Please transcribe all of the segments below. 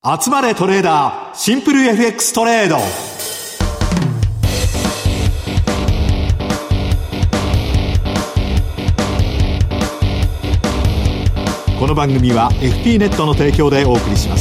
集まれトレーダーシンプル FX トレード。この番組は FP ネットの提供でお送りします。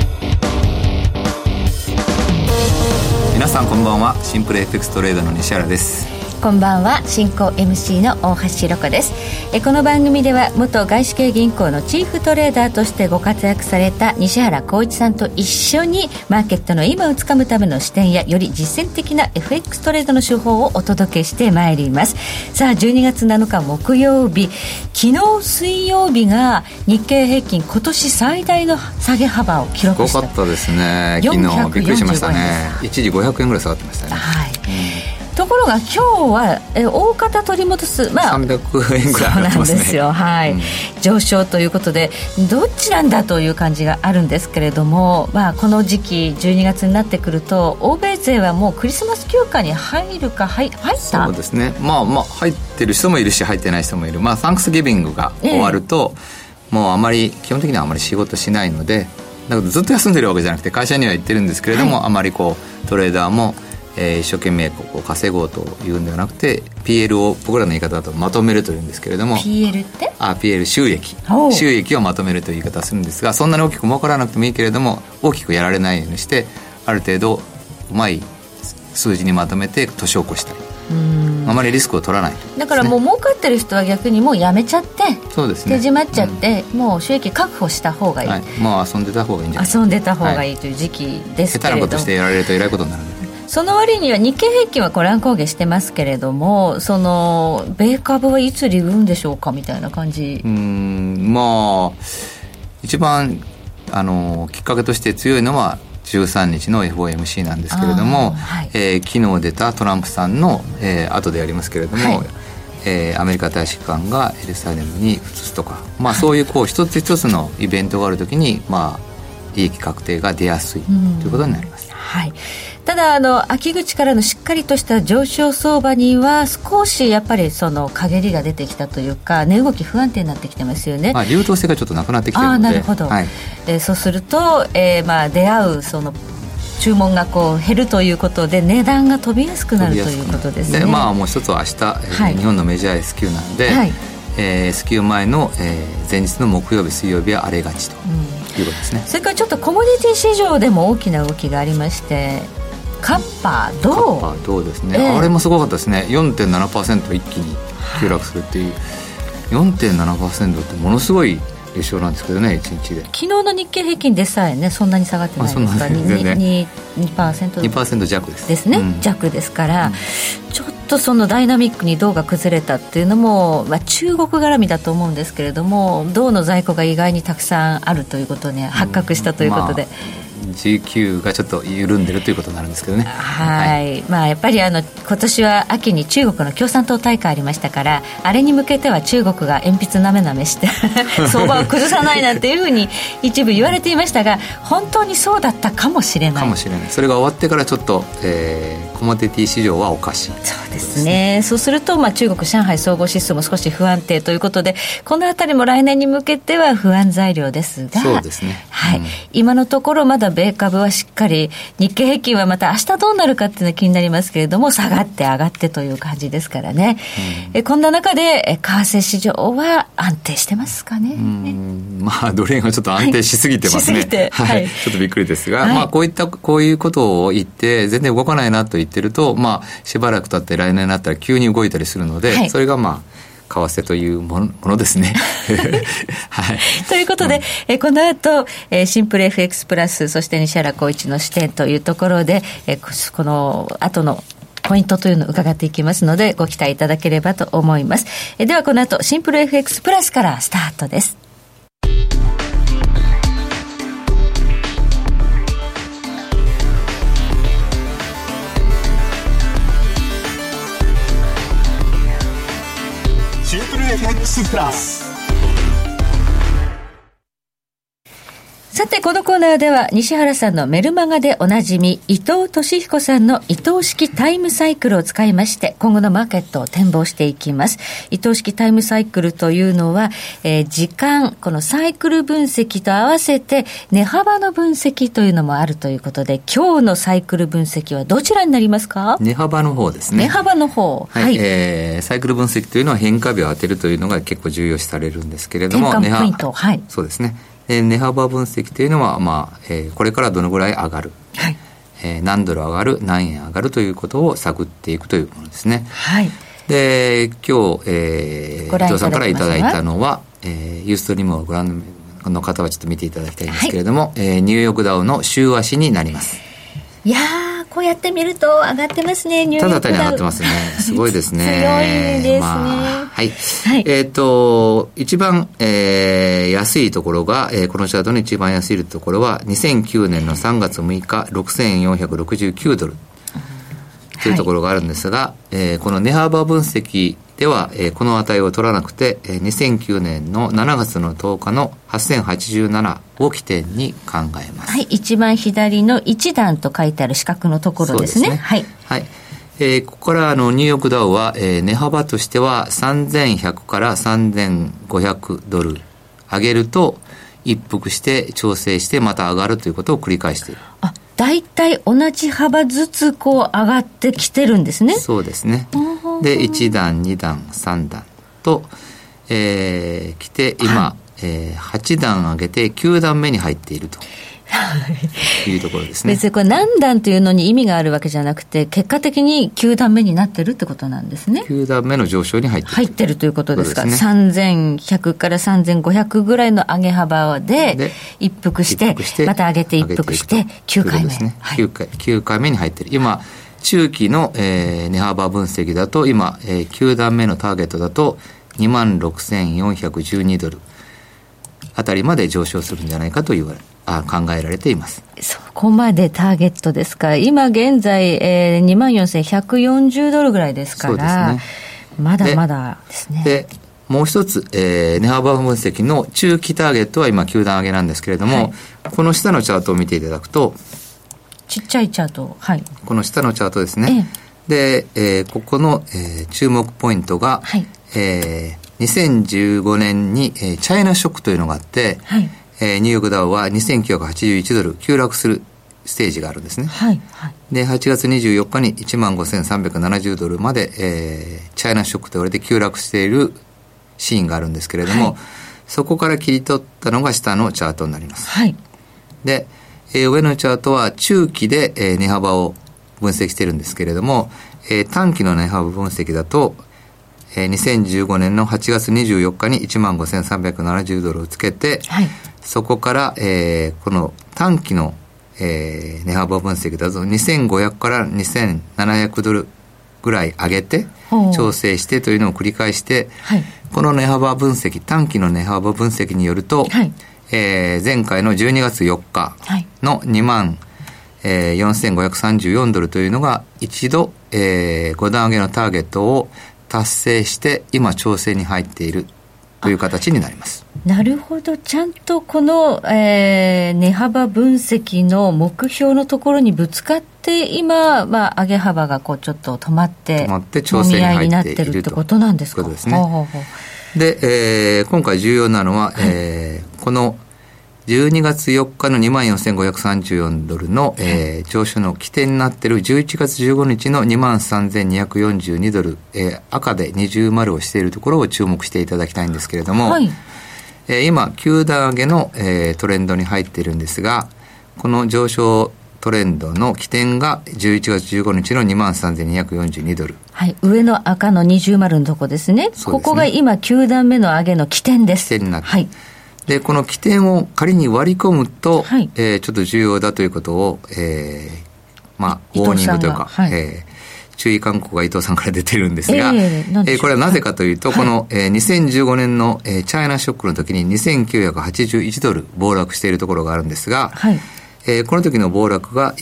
皆さんこんばんは。シンプル FX トレーダーの西原です。 こんばんは。進行 MC の大橋ロコです。この番組では元外資系銀行のチーフトレーダーとしてご活躍された西原光一さんと一緒にマーケットの今をつかむための視点やより実践的な FX トレードの手法をお届けしてまいります。さあ12月7日木曜日、昨日水曜日が日経平均今年最大の下げ幅を記録した。 すごかったですね。昨日びっくりしましたね。一時500円ぐらい下がってましたね。 はい、ところが今日は大方取り戻す、 300円ぐらい上がってますね。そうなんですよ、 はい、上昇ということでどっちなんだという感じがあるんですけれども、この時期12月になってくると欧米勢はもうクリスマス休暇に入るか入った。 そうですね、入ってる人もいるし入ってない人もいる。サンクスギビングが終わると、もうあまり基本的にはあまり仕事しないので、だからずっと休んでるわけじゃなくて会社には行ってるんですけれども、あまりトレーダーも一生懸命稼ごうというんではなくて PL を僕らの言い方だとまとめるというんですけれども、 PL って PL 収益をまとめるという言い方をするんですが、そんなに大きく儲からなくてもいいけれども大きくやられないようにしてある程度うまい数字にまとめて年を越したり、あまりリスクを取らない、 だからもう儲かってる人は逆にもうやめちゃって、 そうですね、 手締まっちゃって、もう収益確保した方がいい、 もう遊んでた方がいいんじゃないですか。 遊んでた方がいいという時期ですけれど、 下手なことしてやられるとえらいことになるので、 その割には日経平均は乱高下してますけれども、その米株はいつ利るんでしょうかみたいな感じ。 一番きっかけとして強いのは13日の FOMC なんですけれども、昨日出たトランプさんの、後でやりますけれども、アメリカ大使館がエルサレムに移すとか、そういう一つ一つのイベントがあるときに、利益確定が出やすいということになります。 ただ秋口からのしっかりとした上昇相場には少しやっぱりその陰りが出てきたというか、値動き不安定になってきてますよね。 流動性がちょっとなくなってきているので。 なるほど、そうすると、出会うその注文が減るということで値段が飛びやすくなるということですね。 もう一つは明日、日本のメジャー S q なんで、S q 前の、前日の木曜日水曜日は荒れがちということですね。 それからちょっとコモディティ市場でも大きな動きがありまして、カッパー銅ですね、あれもすごかったですね。 4.7% 一気に急落するっていう、4.7% ってものすごい上昇なんですけどね、1日で。 昨日の日経平均でさえね、そんなに下がってないですから、2% 弱ですですね、弱ですから、ちょっとそのダイナミックに銅が崩れたっていうのも、中国絡みだと思うんですけれども、銅の在庫が意外にたくさんあるということね、発覚したということで、 GQ がちょっと緩んでるということになるんですけどね。 やっぱり今年は秋に中国の共産党大会ありましたから、あれに向けては中国が鉛筆なめなめして相場を崩さないなんていうふうに一部言われていましたが、本当にそうだったかもしれない。 それが終わってからちょっと、コモディティ市場はおかしい。 そうですね。そうすると、中国上海総合指数も少し不安定ということで、このあたりも来年に向けては不安材料ですが、 そうですね、 今のところまだ米株はしっかり、日経平均はまた明日どうなるかっていうのは気になりますけれども、下がって上がってという感じですからね、こんな中で為替市場は安定してますかね。 ドル円がちょっと安定しすぎてますね、ちょっとびっくりですが、こういうことを言って全然動かないなと言ってると、しばらく経って来年になったら急に動いたりするので、それが為替というものですねということで、この後、シンプル FX プラス、そして西原光一の視点というところで、この後のポイントというのを伺っていきますので、ご期待いただければと思います。ではこの後シンプル FX プラスからスタートです。 シンプル FX プラス。 さてこのコーナーでは西原さんのメルマガでおなじみ伊藤俊彦さんの伊藤式タイムサイクルを使いまして今後のマーケットを展望していきます。伊藤式タイムサイクルというのは、時間このサイクル分析と合わせて値幅の分析というのもあるということで今日のサイクル分析はどちらになりますか？ 値幅の方ですね。 値幅の方、 はい、サイクル分析というのは変化日を当てるというのが結構重要視されるんですけれども転換ポイント、はい、 そうですね。値幅分析というのは、これからどのぐらい上がる、はい、何ドル上がる何円上がるということを探っていくというものですね。 はい、 で今日、伊藤さんからいただいたのは、ユーストリームをご覧の方はちょっと見ていただきたいんですけれども、ニューヨークダウの週足になります。 いやーこうやって見ると上がってますね。ニューヨークダウただ単に上がってますね。すごいですね。 強いですね、 はい、 はい、 一番、安いところが、このチャートの一番安いところは2009年の3月6日6469ドルというところがあるんですが、この値幅分析では、この値を取らなくて、2009年の7月の10日の8087を起点に考えます。 はい、一番左の1段と書いてある四角のところですね。はい、 はい、ここからニューヨークダウは、値幅としては3100から3500ドル上げると一服して調整してまた上がるということを繰り返している。 だいたい同じ幅ずつこう上がってきてるんですね。 そうですね。で1段2段3段と、来て今、8段上げて9段目に入っているというところですね。 別にこれ何段というのに意味があるわけじゃなくて結果的に9段目になってるってことなんですね。 9段目の上昇に入ってるということですか。3100から3500ぐらいの上げ幅で一服してまた上げて一服して9回目ですね。 はい、9回目に入ってる。今中期の、値幅分析だと今、9段目のターゲットだと 26,412 ドルあたりまで上昇するんじゃないかと考えられています。 そこまでターゲットですか。今現在、24,140 ドルぐらいですから、そうですね、まだまだですね。 でもう一つ、値幅分析の中期ターゲットは今9段上げなんですけれども、はい、この下のチャートを見ていただくとちっちゃいチャート、はい、 この下のチャートですね、で、ここの、注目ポイントが、はい、2015年に、チャイナショックというのがあって、はい、ニューヨークダウは2981ドル急落するステージがあるんですね、はいはい、で8月24日に 15,370 ドルまで、チャイナショックと言われて急落しているシーンがあるんですけれども、はい、そこから切り取ったのが下のチャートになります、はい、で上のチャートは中期で、値幅を分析しているんですけれども、短期の値幅分析だと、2015年の8月24日に 15,370 ドルをつけて、はい、そこから、この短期の、値幅分析だと2500から2700ドルぐらい上げて調整してというのを繰り返して、はい、この値幅分析短期の値幅分析によると、はい、前回の12月4日の2万、4,534 ドルというのが一度、5段上げのターゲットを達成して今調整に入っているという形になります。 なるほど。ちゃんとこの、値幅分析の目標のところにぶつかって今、上げ幅がこうちょっと止まって調整に入っているということなんですか。 そうですね。で、今回重要なのは、この12月4日の 24,534 ドルの、上昇の起点になっている11月15日の 23,242 ドル、赤で二重丸をしているところを注目していただきたいんですけれども、はい、今9段上げの、トレンドに入っているんですが、この上昇トレンドの起点が11月15日の 23,242 ドル、はい、 上の赤の二重丸のとこですね。ここが今9段目の上げの起点です。 起点になって、はい、でこの起点を仮に割り込むと、はい、ちょっと重要だということを、ウォーニングというか、はい、注意勧告が伊藤さんから出てるんですが、これはなぜかというと、はい、この、2015年の、チャイナショックの時に2981ドル暴落しているところがあるんですが、はい、この時の暴落が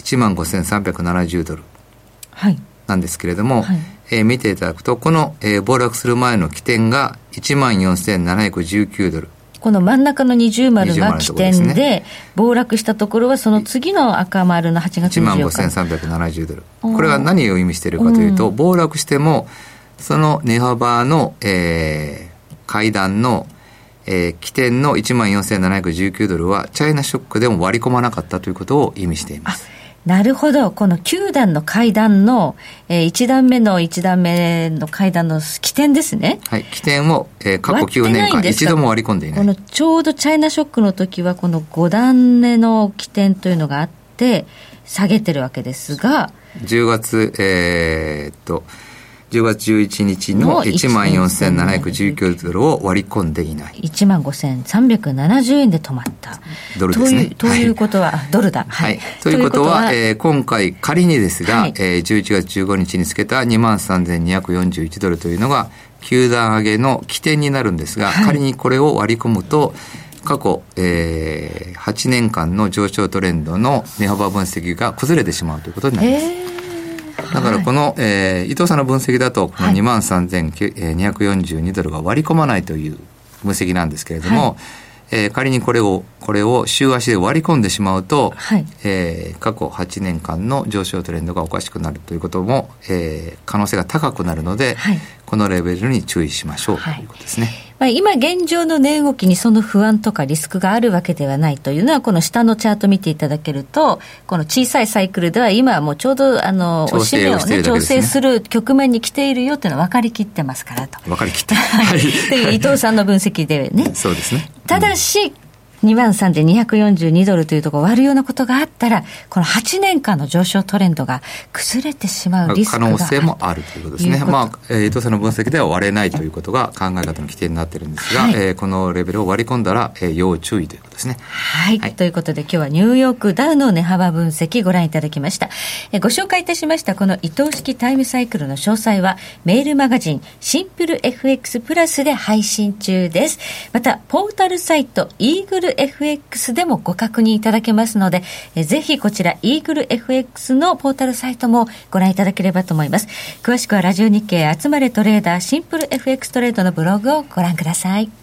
15,370 ドルなんですけれども、はい、見ていただくとこの、暴落する前の起点が 14,719 ドルこの真ん中の20丸が起点で、暴落したところはその次の赤丸の8月24日 $15,370ドル。これは何を意味しているかというと、暴落してもその値幅の、階段の、起点の$14,719ドルはチャイナショックでも割り込まなかったということを意味しています。 なるほど。この9段の階段の、1段目の階段の起点ですね。 はい。起点を、過去9年間一度も割り込んでいない。 このちょうどチャイナショックの時はこの5段目の起点というのがあって下げてるわけですが、 10月11日の$14,719ドルを割り込んでいない。 15,370円で止まったドルですね。 ということは、ドルだ。 はい。ということは、今回仮にですが、11月15日につけた23,241ドルというのが9段上げの起点になるんですが、仮にこれを割り込むと過去、8年間の上昇トレンドの値幅分析が崩れてしまうということになります。だからこの、伊藤さんの分析だとこの23,242ドルが割り込まないという分析なんですけれども、仮にこれを週足で割り込んでしまうと、過去8年間の上昇トレンドがおかしくなるということも、可能性が高くなるので、このレベルに注意しましょうということですね。 今現状の値動きにその不安とかリスクがあるわけではないというのは、この下のチャート見ていただけると、この小さいサイクルでは今はもうちょうど押し目を、調整する局面に来ているよというのは分かりきってますからと。 分かりきってという伊藤さんの分析でね。 そうですね。 ただし、23,242ドルというところを割るようなことがあったら、この8年間の上昇トレンドが崩れてしまうリスクがある。 可能性もあるということですね。伊藤さんの分析では割れないということが考え方の規定になっているんですが、このレベルを割り込んだら、要注意ということですね。 はい。ということで今日はニューヨークダウの値幅分析ご覧いただきました。ご紹介いたしましたこの移動式タイムサイクルの詳細はメールマガジンシンプル FX プラスで配信中です。またポータルサイトイーグルFX でもご確認いただけますので、ぜひこちらイーグル FX のポータルサイトもご覧いただければと思います。詳しくはラジオ日経集まれトレーダーシンプル FX トレードのブログをご覧ください。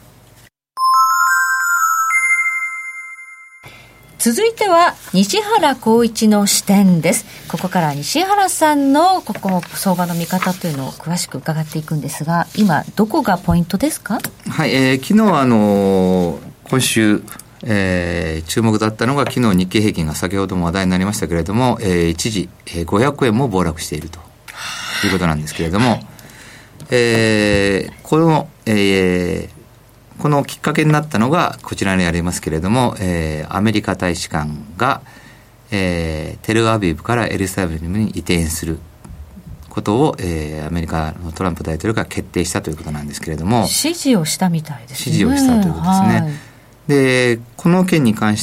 続いては西原光一の視点です。ここから西原さんのここ相場の見方というのを詳しく伺っていくんですが、今どこがポイントですか？ はい、昨日は今週、注目だったのが昨日日経平均が先ほども話題になりましたけれども、一時、500円も暴落しているということなんですけれども、このきっかけになったのがこちらにありますけれども、アメリカ大使館が、テルアビブからエルサレムに移転することを、アメリカのトランプ大統領が決定したということなんですけれども、 指示をしたみたいですね。 指示をしたということですね。でこの件に関して、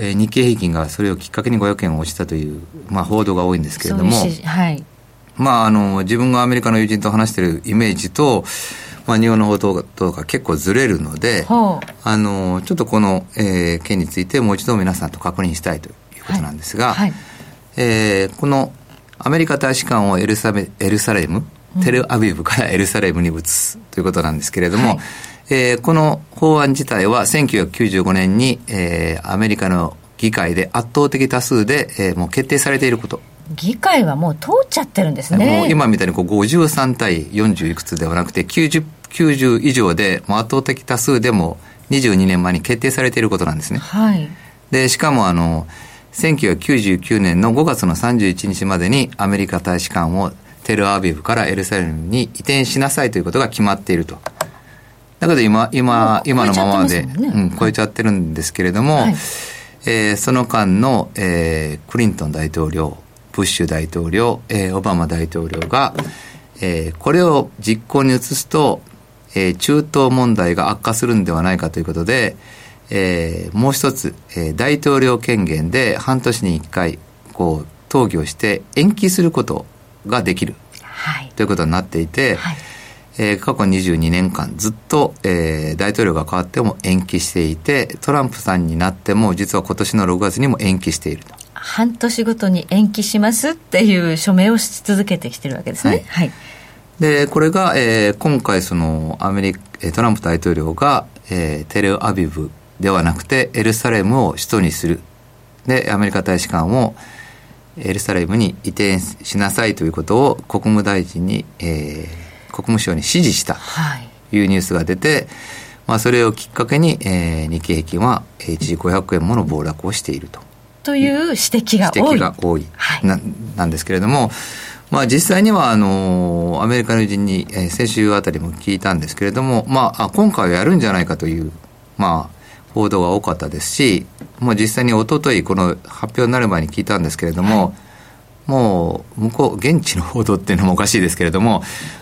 日経平均がそれをきっかけに500円を落ちたという、報道が多いんですけれども、自分がアメリカの友人と話しているイメージと、日本の報道とか結構ずれるので、ちょっとこの、件についてもう一度皆さんと確認したいということなんですが、このアメリカ大使館をエルサレム、テルアビブからエルサレムに移すということなんですけれども、この法案自体は1995年に、アメリカの議会で圧倒的多数で、もう決定されていること。 議会はもう通っちゃってるんですね。 もう今みたいに53対40いくつではなくて90以上でもう圧倒的多数でも22年前に決定されていることなんですね。でしかも1999年の5月の31日までにアメリカ大使館をテルアビブからエルサレムに移転しなさいということが決まっていると。だけど今のままで、超えちゃってるんですけれども、その間の、クリントン大統領、ブッシュ大統領、オバマ大統領が、これを実行に移すと、中東問題が悪化するんではないかということで、もう一つ、大統領権限で半年に1回討議をして延期することができる、ということになっていて、過去22年間ずっと、大統領が変わっても延期していて、トランプさんになっても実は今年の6月にも延期していると。 半年ごとに延期しますっていう署名をし続けてきてるわけですね。 でこれが、今回トランプ大統領が、 テルアビブではなくてエルサレムを首都にする。でアメリカ大使館をエルサレムに移転しなさいということを国務大臣に、国務省に指示したというニュースが出て、それをきっかけに、日経平均は一時500円もの暴落をしているという指摘が多い、 なんですけれども、実際にはアメリカの友人に、先週あたりも聞いたんですけれども、今回はやるんじゃないかという、報道が多かったですし、もう実際に一昨日この発表になる前に聞いたんですけれども、もう向こう現地の報道っていうのもおかしいですけれども、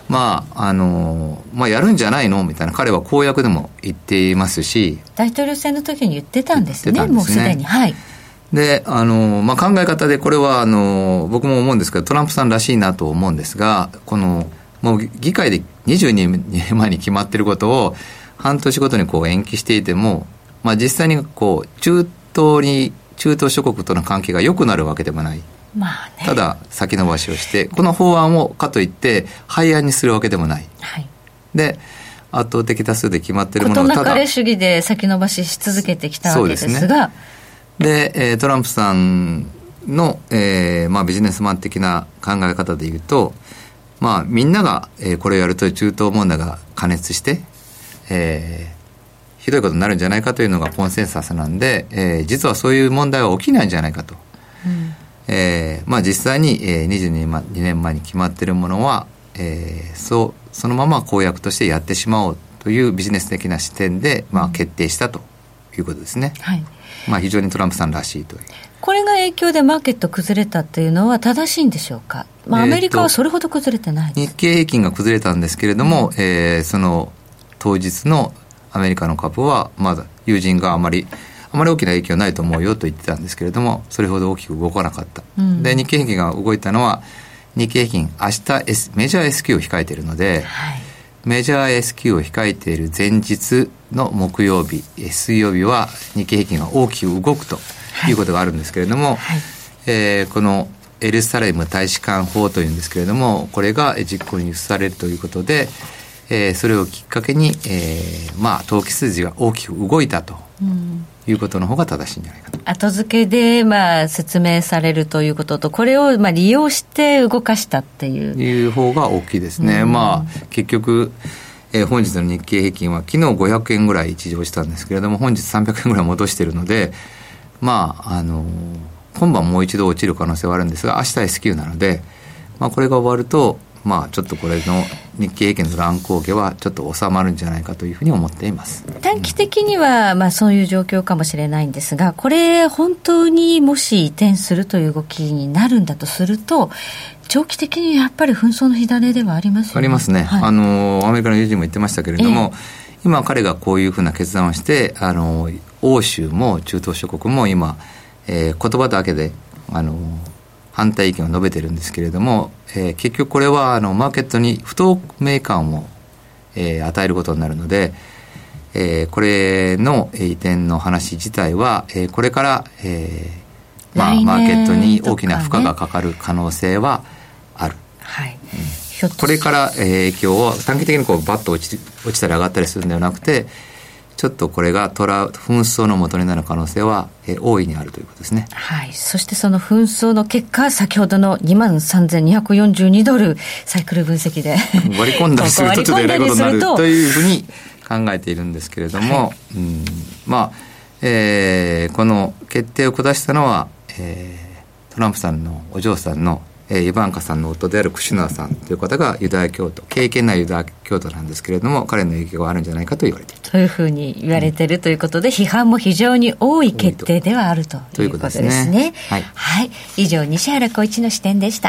やるんじゃないのみたいな、彼は公約でも言っていますし、 大統領選の時に言ってたんですね。もうすでに、 で考え方でこれは僕も思うんですけど、トランプさんらしいなと思うんですが、もう議会で22年前に決まっていることを半年ごとに延期していても、実際に中東諸国との関係が良くなるわけでもない、ただ先延ばしをして、この法案をかといって廃案にするわけでもない、で圧倒的多数で決まっているものを事なかれ主義で先延ばしし続けてきたわけですが、 でトランプさんの、ビジネスマン的な考え方でいうと、みんなが、これをやると中東問題が過熱して、ひどいことになるんじゃないかというのがコンセンサスなんで、実はそういう問題は起きないんじゃないかと、実際に、22年前に決まっているものは、そのまま公約としてやってしまおうというビジネス的な視点で、決定したということですね。非常にトランプさんらしいという。 これが影響でマーケット崩れたというのは正しいんでしょうか。アメリカはそれほど崩れてないです。 日経平均が崩れたんですけれども、その当日のアメリカの株はまだ友人があまり大きな影響ないと思うよと言ってたんですけれども、それほど大きく動かなかった、で日経平均が動いたのは、日経平均明日、メジャー S q を控えているので、メジャー S q を控えている前日の木曜日、水曜日は日経平均が大きく動くということがあるんですけれども、このエルサレム大使館法というんですけれども、これが実行に移されるということで、それをきっかけに、投機筋が大きく動いたということの方が正しいんじゃないかと。 後付けで説明されるということと、これを利用して動かしたっていう方が大きいですね。結局、本日の日経平均は昨日500円ぐらい一時落ちたんですけれども、本日300円ぐらい戻しているので、今晩もう一度落ちる可能性はあるんですが、明日 S q なので、これが終わるとちょっとこれの日経平均の乱高下はちょっと収まるんじゃないかというふうに思っています。 短期的にはそういう状況かもしれないんですが、これ本当にもし移転するという動きになるんだとすると、長期的にやっぱり紛争の火種ではありますよね。 ありますね、アメリカの友人も言ってましたけれども、今彼がこういうふうな決断をして、欧州も中東諸国も今、言葉だけで反対意見を述べてるんですけれども、結局これはマーケットに不透明感を、与えることになるので、これの移転の話自体は、これから、マーケットに大きな負荷がかかる可能性はある、これから、影響を短期的にバッと落ちたり上がったりするんではなくて、ちょっとこれが紛争の元になる可能性は、大いにあるということですね。 そしてその紛争の結果、先ほどの23,242ドルサイクル分析で割り込んだりするとちょっとえらいことになるというふうに考えているんですけれども、この決定を下したのは、トランプさんのお嬢さんのイバンカさんの夫であるクシュナーさんという方がユダヤ教徒、敬虔なユダヤ教徒なんですけれども、彼の影響があるんじゃないかと言われているというふうに言われているということで、批判も非常に多い決定ではあるということですね。以上、西原浩一の視点でした。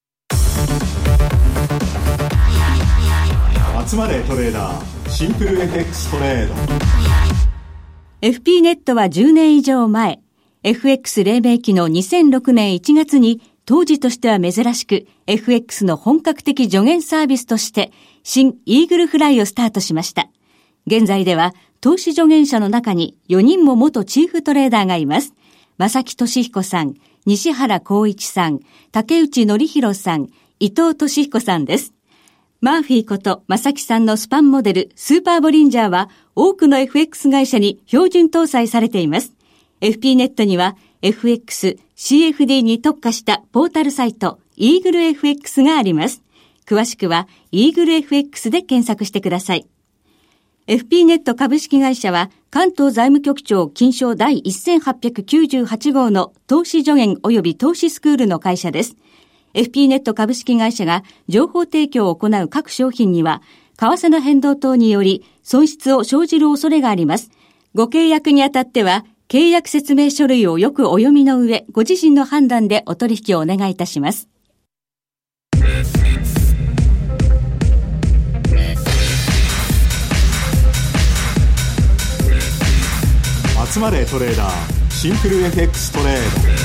集まれトレーダー、シンプル FX トレード。 FP ネットは10年以上前、FX 黎明期の2006年1月に当時としては珍しく FX の本格的助言サービスとして新イーグルフライをスタートしました。現在では投資助言者の中に4人も元チーフトレーダーがいます。正木俊彦さん、西原光一さん、竹内則弘さん、伊藤俊彦さんです。 マーフィーこと正木さんのスパンモデルスーパーボリンジャーは多くの FX 会社に標準搭載されています。FP ネットには FX、CFD に特化したポータルサイトイーグル FX があります。詳しくはイーグル FX で検索してください。FP ネット株式会社は関東財務局長金賞第1898号の投資助言及び投資スクールの会社です。FP ネット株式会社が情報提供を行う各商品には為替の変動等により損失を生じる恐れがあります。ご契約にあたっては契約説明書類をよくお読みの上、ご自身の判断でお取引をお願いいたします。 集まれトレーダー、シンプル FX トレード。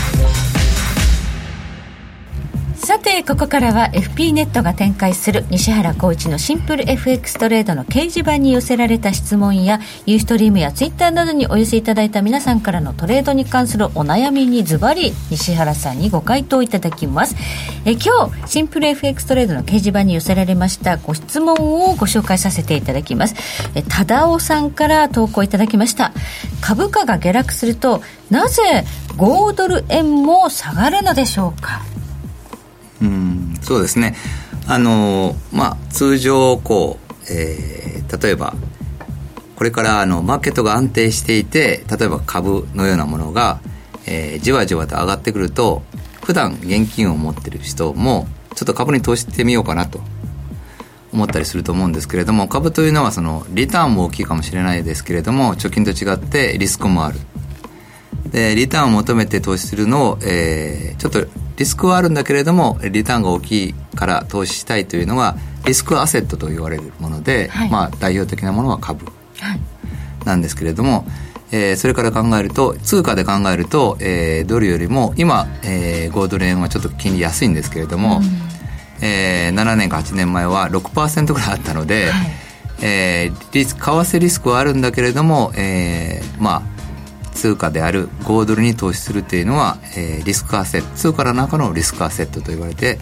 さてここからは FP ネットが展開する西原浩一のシンプル FX トレードの掲示板に寄せられた質問やユーストリームやツイッターなどにお寄せいただいた皆さんからのトレードに関するお悩みにズバリ西原さんにご回答いただきます。今日シンプル FX トレードの掲示板に寄せられましたご質問をご紹介させていただきます。忠夫さんから投稿いただきました。株価が下落するとなぜ5ドル円も下がるのでしょうか。 そうですね。通常例えばこれからマーケットが安定していて、例えば株のようなものが、じわじわと上がってくると、普段現金を持っている人もちょっと株に投資してみようかなと思ったりすると思うんですけれども、株というのはそのリターンも大きいかもしれないですけれども、貯金と違ってリスクもある。でリターンを求めて投資するのを、ちょっとリスクはあるんだけれどもリターンが大きいから投資したいというのがリスクアセットと言われるもので、代表的なものは株なんですけれども、それから考えると通貨で考えると、ドルよりも今、5ドル円はちょっと金利安いんですけれども、7年か8年前は 6% ぐらいあったので、為替リスクはあるんだけれども、通貨である5ドルに投資するというのは、リスクアセット、通貨の中のリスクアセットと言われて、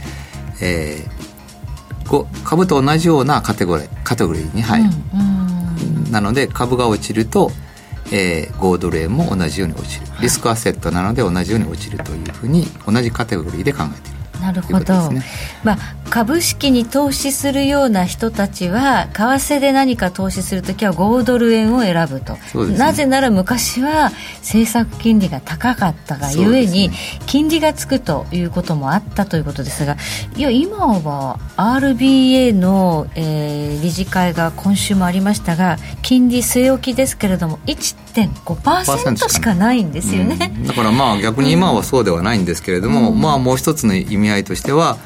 株と同じようなカテゴリーに入る、なので株が落ちると、5ドル円も同じように落ちる、リスクアセットなので同じように落ちるというふうに同じカテゴリーで考えている。 なるほど、株式に投資するような人たちは為替で何か投資するときは5ドル円を選ぶと、なぜなら昔は政策金利が高かったがゆえに金利がつくということもあったということですが、いや今は RBA の、理事会が今週もありましたが、金利据え置きですけれども 1.5% しかないんですよね、 だから逆に今はそうではないんですけれども、もう一つの意味合いとしては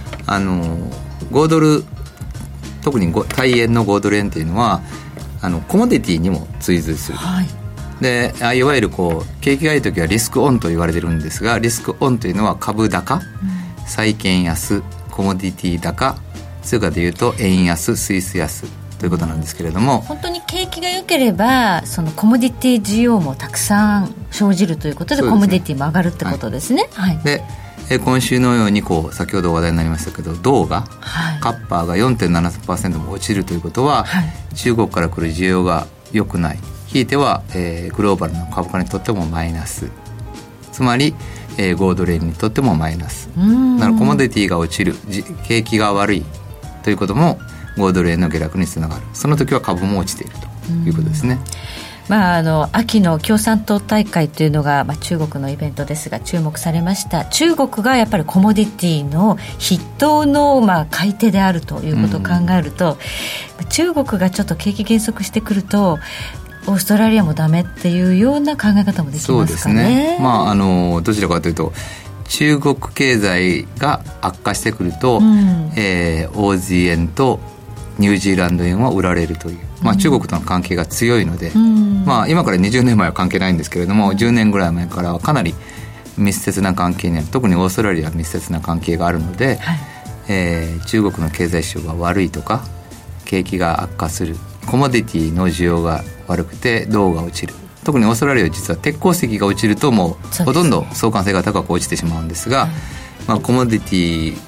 5ドル、特に対円の5ドル円というのはコモディティにも追随する、でいわゆる景気がいい時はリスクオンと言われているんですが、リスクオンというのは株高、債券安、コモディティ高、通貨でいうと円安、スイス安ということなんですけれども、 本当に景気が良ければそのコモディティ需要もたくさん生じるということで、コモディティも上がるってことですね。 で今週のように先ほど話題になりましたけど、銅が、カッパーが 4.7% も落ちるということは、中国から来る需要が良くない、ひいては、グローバルな株価にとってもマイナス、つまり、5ドル円にとってもマイナス、だからコモディティが落ちる、景気が悪いということも5ドル円の下落につながる。その時は株も落ちているということですね。 秋の共産党大会というのが、中国のイベントですが注目されました。中国がやっぱりコモディティの筆頭の、買い手であるということを考えると、中国がちょっと景気減速してくるとオーストラリアもダメっていうような考え方もできますかね。そうですね、 どちらかというと中国経済が悪化してくると、オージー円とニュージーランド円は売られるという、中国との関係が強いので、今から20年前は関係ないんですけれども、10年ぐらい前からはかなり密接な関係にある、特にオーストラリアは密接な関係があるので、中国の経済指標が悪いとか景気が悪化する、コモディティの需要が悪くて銅が落ちる、特にオーストラリアは実は鉄鉱石が落ちるともうほとんど相関性が高く落ちてしまうんですが、コモディティ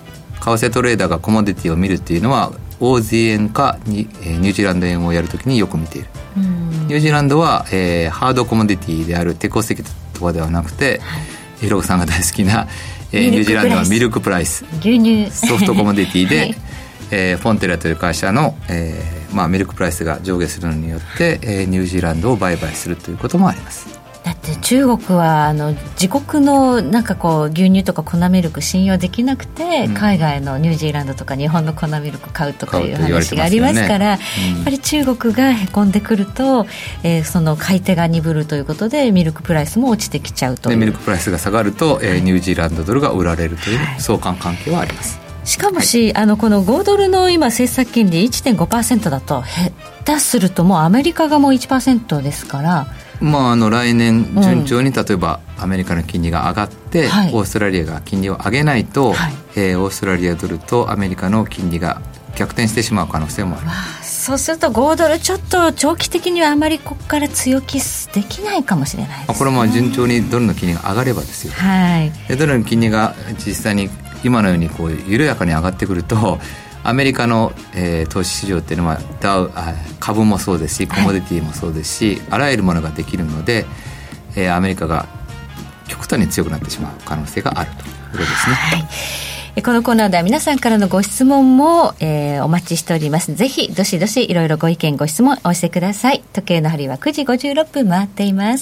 替トレーダーがコモディティを見るっていうのはオージー円かニュージーランド円をやるときによく見ている。ニュージーランドは、ハードコモディティである鉄鉱石とかではなくて、ひろこさんが大好きな、ニュージーランドはミルクプライス、 牛乳ソフトコモディティで、 はいフォンテラという会社の、ミルクプライスが上下するのによって、ニュージーランドを売買するということもあります。 だって中国は自国のなんかこう牛乳とか粉ミルク信用できなくて、海外のニュージーランドとか日本の粉ミルク買うとかいう話がありますから、やっぱり中国がへこんでくると、その買い手が鈍るということでミルクプライスも落ちてきちゃうという。 でミルクプライスが下がると、ニュージーランドドルが売られるという相関関係はあります。 しかもこの5ドルの今政策金利 1.5% だと下手するともうアメリカがもう 1% ですから、 来年順調に例えばアメリカの金利が上がって、 はい、 オーストラリアが金利を上げないと、はい、オーストラリアドルとアメリカの金利が逆転してしまう可能性もあります。 そうすると5ドルちょっと長期的にはあまりここから強気できないかもしれないですね。 これも順調にドルの金利が上がればですよ、 はい、 でドルの金利が実際に今のようにこう緩やかに上がってくるとアメリカの、投資市場っていうのは株もそうですしコモディティもそうですし、あらゆるものができるので、アメリカが極端に強くなってしまう可能性があるということですね。 はい、このコーナーでは皆さんからのご質問も、お待ちしております。ぜひどしどしいろいろご意見ご質問お寄せください。時計の針は9時56分回っています。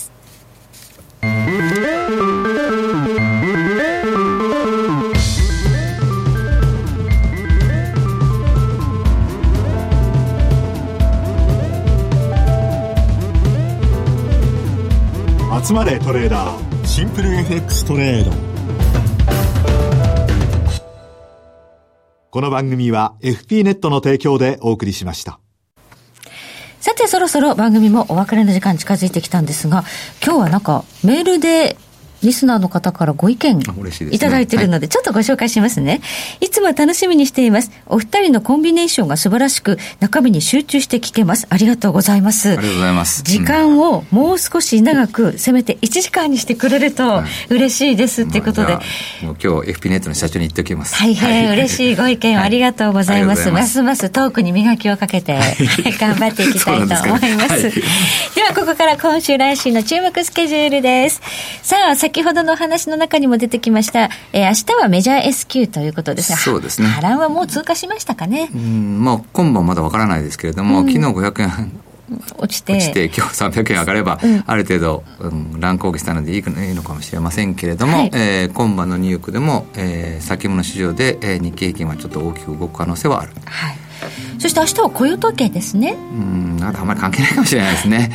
集まれトレーダーシンプル FX トレード。この番組は FP ネットの提供でお送りしました。 さてそろそろ番組もお別れの時間近づいてきたんですが、今日はなんかメールでリスナーの方からご意見いただいているので、ちょっとご紹介しますね。いつも楽しみにしています。お二人のコンビネーションが素晴らしく、中身に集中して聞けます。ありがとうございます。 ありがとうございます。 時間をもう少し長く、せめて1時間にしてくれると嬉しいですっていうことで、 もう今日 FP ネットの社長に言っておきます。 大変嬉しいご意見をありがとうございます。ますますトークに磨きをかけて頑張っていきたいと思います。ではここから今週来週の注目スケジュールです。さあ先ほどのお話の中にも出てきました、明日はメジャー S q ということですが、 そうですね。 波乱はもう通過しましたかね。 今晩まだわからないですけれども、昨日500円落ちて今日300円上がれば、ある程度、乱高下したのでいいのかもしれませんけれども、今晩のニューヨークでも、先物市場で、日経平均はちょっと大きく動く可能性はある。 はい。そして明日は雇用統計ですね。 あんまり関係ないかもしれないですね。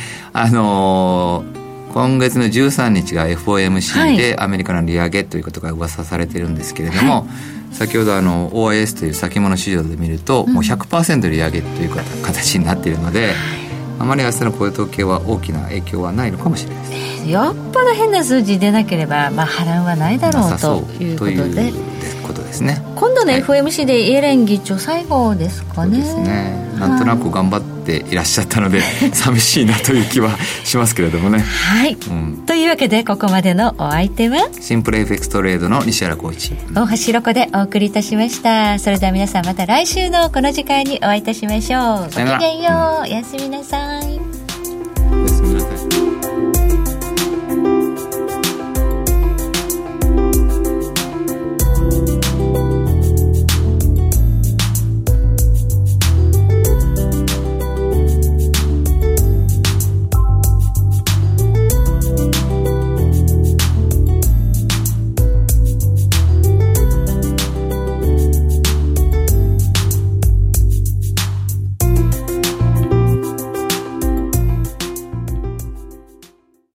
今月の13日が FOMC でアメリカの利上げということが噂されているんですけれども、先ほどOIS という先物市場で見ると、もう 100% 利上げという形になっているので、あまり明日の雇用統計は大きな影響はないのかもしれないです。 よっぽど変な数字出なければ、波乱はないだろうということで、 ことですね。 今度の FOMC でイエレン議長最後ですかね。 そうですね。なんとなく頑張っていらっしゃったので寂しいなという気はしますけれどもね。 はい、というわけでここまでのお相手はシンプル FX トレードの西原浩一、 大橋ロコでお送りいたしました。それでは皆さんまた来週のこの時間にお会いいたしましょう。ごきげんよう、おやすみなさい。 おやすみなさい。